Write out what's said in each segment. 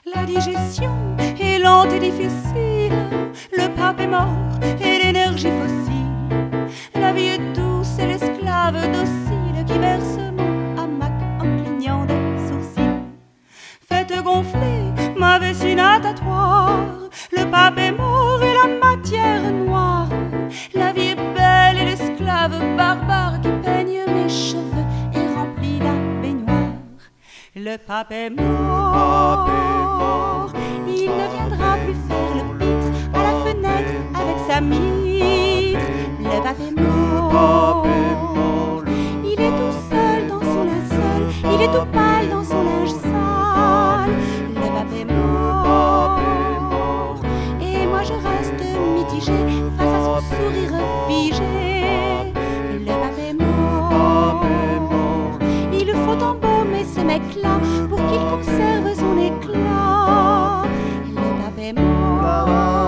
La digestion est lente et difficile, le pape est mort et l'énergie fossile. La vie est douce et l'esclave docile qui berce mon hamac en clignant des sourcils. Faites gonfler ma vessie natatoire, le pape est mort et la matière noire. La vie est belle et l'esclave barbare qui peigne mes cheveux et remplit la baignoire. Le pape est mort, il ne viendra plus faire le pitre à la fenêtre avec sa mitre. Le pape est mort, il est tout seul dans son linceul, il est tout pâle dans son linge sale. Le pape est mort, et moi je reste mitigée face à son sourire figé. Le pape est mort, il faut embaumer ce mec-là pour qu'il conserve son éclat. Le pape est mort.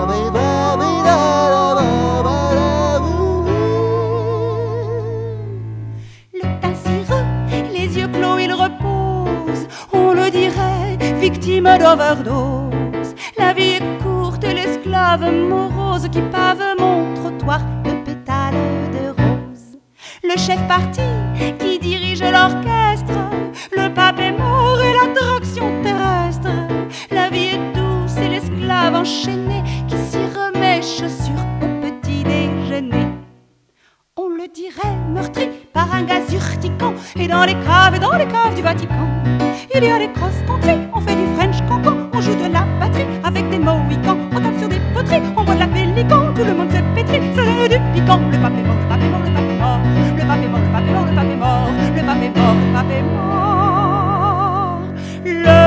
Le teint cireux, les yeux clos, il repose, on le dirait, victime d'overdose. La vie est courte et l'esclave morose qui pave mon trottoir de pétales de rose. Le chef parti qui dirige l'orchestre, le pape est mort et l'attraction terrestre. La vie est douce et l'esclave enchaîné qui s'y remet chaussures au petit déjeuner. On le dirait meurtri par un gaz urticant. Et dans les caves du Vatican, il y a des crosses country, on fait du French cancan, on joue de la batterie avec des mohicans, on tape sur des poteries, on boit de la pélican, tout le monde se pétrit, ça donne du piquant. Le pape est mort, le pape est mort, le pape est mort, le pape est mort, le pape est mort, le pape est mort, le pape est mort, le pape est mort.